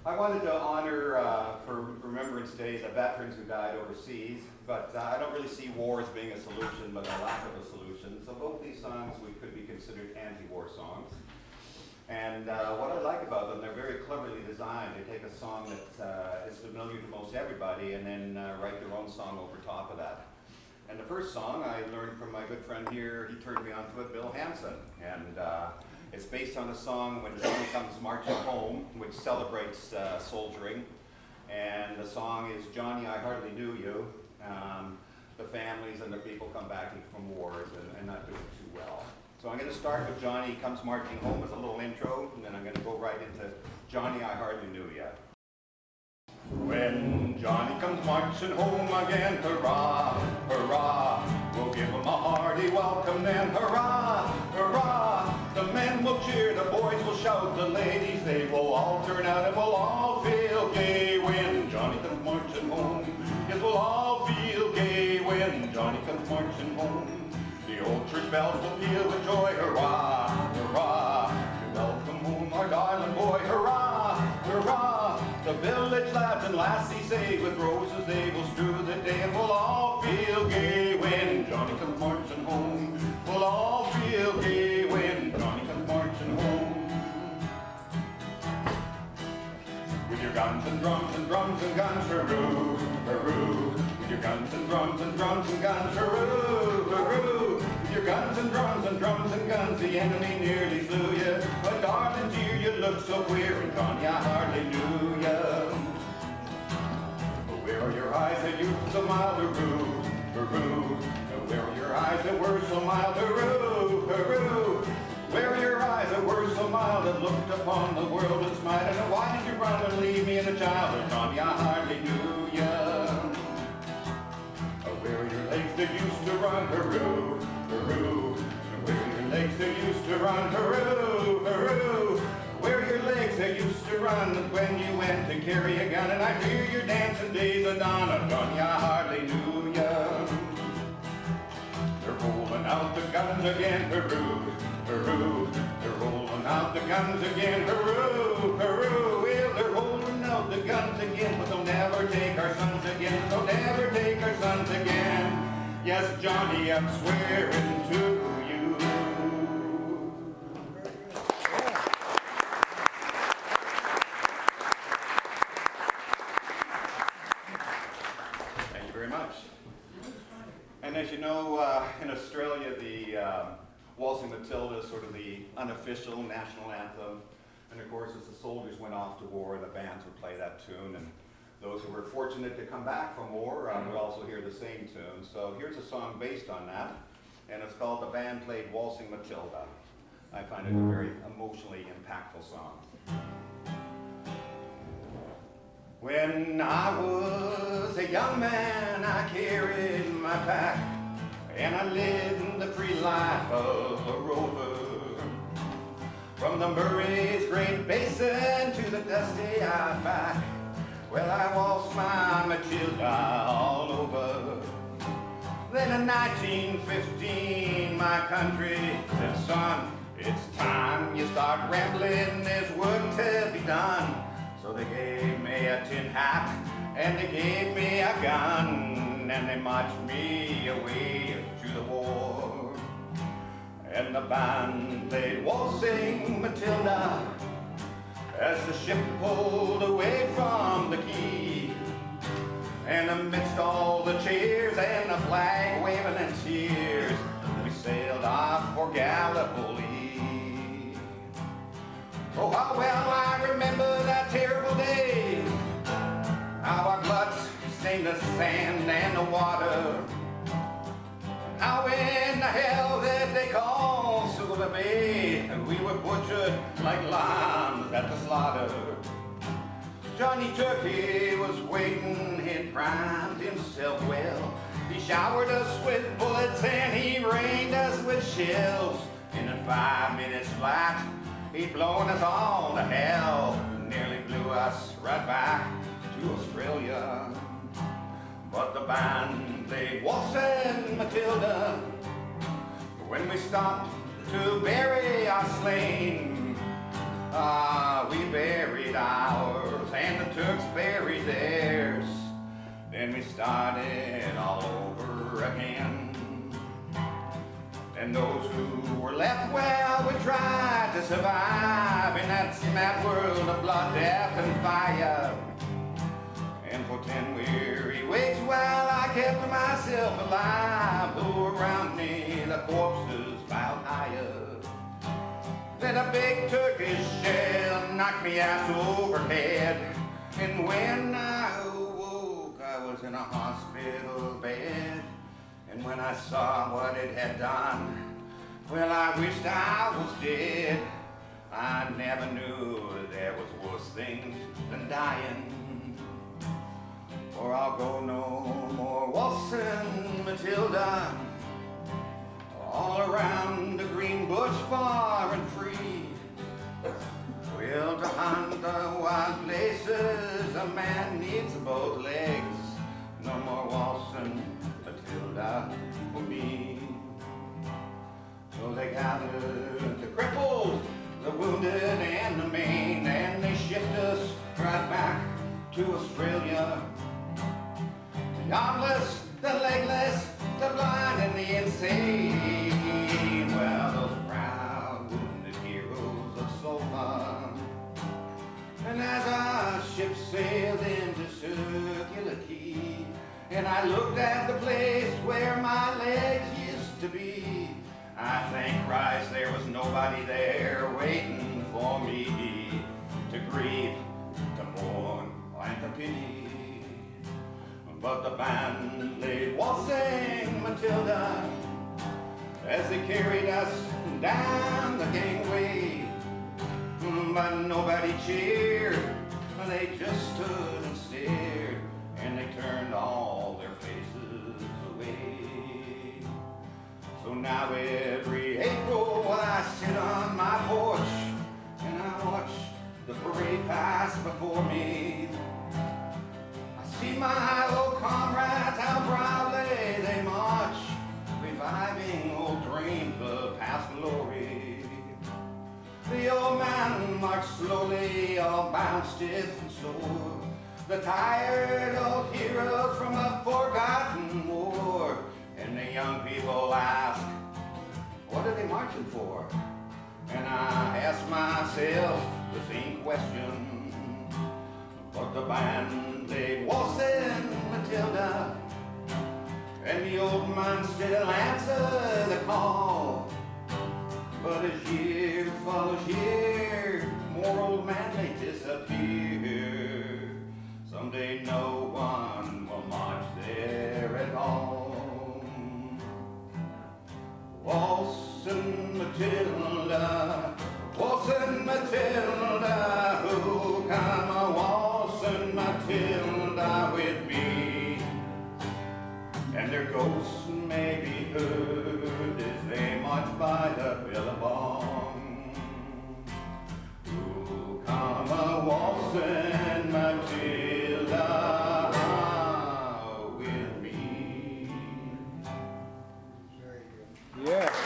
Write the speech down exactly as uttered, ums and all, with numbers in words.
I wanted to honor, uh, for Remembrance Day, the veterans who died overseas, but uh, I don't really see war as being a solution, but a lack of a solution. So both these songs we could be considered anti-war songs. And uh, what I like about them, they're very cleverly designed. They take a song that uh, is familiar to most everybody and then uh, write their own song over top of that. And the first song I learned from my good friend here, he turned me onto it, Bill Hanson. And uh, it's based on a song When Johnny Comes Marching Home, which celebrates uh, soldiering. And the song is Johnny, I Hardly Knew You. Um, the families and the people come back from wars and, and not doing too well. So I'm going to start with Johnny Comes Marching Home with a little intro, and then I'm going to go right into Johnny, I Hardly Knew Ya. When Johnny comes marching home again, hurrah, hurrah, we'll give him a hearty welcome then, hurrah, hurrah. The men will cheer, the boys will shout, the ladies, they will all turn out and we'll all feel gay when Johnny comes marching home. Yes, we'll all feel gay when Johnny comes marching home. The old church bells will peal with joy, hurrah, hurrah, to welcome home our darling boy, hurrah, hurrah. The village lads and lassies say with roses they will strew the day, and we'll all feel gay when Johnny comes marching home. We'll all feel gay when Johnny comes marching home. With your guns and drums and drums and guns, hurroo, hurroo. With your guns and drums and drums and guns, hurroo, hurroo. With your guns and drums and drums and guns, the enemy nearly slew you. But darling dear, you look so queer, and Johnny, I hardly knew ya. Where are your eyes that you so mild, hurroo, hurroo? Where are your eyes that were so mild, hurroo, hurroo? Where are your eyes that were so mild, that looked upon the world and smiled? And why did you run and leave me in the child? Johnny, I hardly knew ya. Where are your legs that used to run, hurroo, hurroo? Where are your legs that used to run, hurroo, hurroo? Where are your legs that used to run when you went to carry a gun? And I hear your dancing days of dawn, and Johnny, I hardly knew ya. They're rolling out the guns again, hurroo, hurroo. They're rolling out the guns again, hurroo, hurroo. Well, they're rolling out the guns again, but they'll never take our sons again. They'll never take our sons again. Yes, Johnny, I'm swearing to you. Thank you very much. And as you know, uh, in Australia, the uh, Waltzing Matilda is sort of the unofficial national anthem. And of course, as the soldiers went off to war, the bands would play that tune. And those who were fortunate to come back from war um, would also hear the same tune. So here's a song based on that, and it's called The Band Played Waltzing Matilda. I find it a very emotionally impactful song. When I was a young man, I carried my pack, and I lived the free life of a rover. From the Murray's Great Basin to the dusty outback, well, I waltzed my Matilda all over. Then in nineteen fifteen, my country said, son, it's time you start rambling, there's work to be done. So they gave me a tin hat, and they gave me a gun, and they marched me away to the war. And the band played Waltzing Matilda as the ship pulled away from the quay. And amidst all the cheers and the flag waving and tears, we sailed off for Gallipoli. Oh, how well I remember that terrible day, how our blood stained the sand and the water. How in the hell did they call Suvla Bay? And we were butchered like lambs at the slaughter. Johnny Turkey was waiting, he'd primed himself well. He showered us with bullets and he rained us with shells. And in five minutes flat, he'd blown us all to hell. Nearly blew us right back to Australia. But the band played Waltzing Matilda when we stopped to bury our slain. Ah, we buried ours we started all over again. And those who were left, well, we tried to survive in that mad world of blood, death, and fire. And for ten weary weeks, well, I kept myself alive, though around me the corpses piled higher. Then a big Turkish shell knocked me ass over head, and when I awoke, I was in a hospital bed. And when I saw what it had done, well, I wished I was dead. I never knew there was worse things than dying. For I'll go no more waltzing Matilda all around the green bush far and free. Well, to hunt the wild places, a man needs both legs. No more waltzing Matilda for me. So they gathered the crippled, the wounded, and the maimed, and they shipped us right back to Australia. The armless, the legless, the blind, and the insane. Well, those proud, wounded heroes of so fun. And as our ship sailed into Circular Quay, and I looked at the place where my legs used to be, I thank Christ there was nobody there waiting for me to grieve, to mourn, and to pity. But the band played waltzing Matilda as they carried us down the gangway. But nobody cheered, they just stood and stared, and they turned all their faces away. So now every April I sit on my porch and I watch the parade pass before me. I see my old comrades, how proudly they march, reviving old dreams of past glory. The old man marched slowly, all bound stiff and sore, the tired old heroes from a forgotten war. And the young people ask, what are they marching for? And I ask myself the same question. But the band played waltzing Matilda, and the old man still answered the call. But as year follows year, more old men they disappear. Someday no one will march there at all. Waltzing Matilda, waltzing Matilda, who come a waltzing Matilda with me? And their ghosts may be heard as they march by the billabong. Who come a waltzing Matilda with me? Yeah.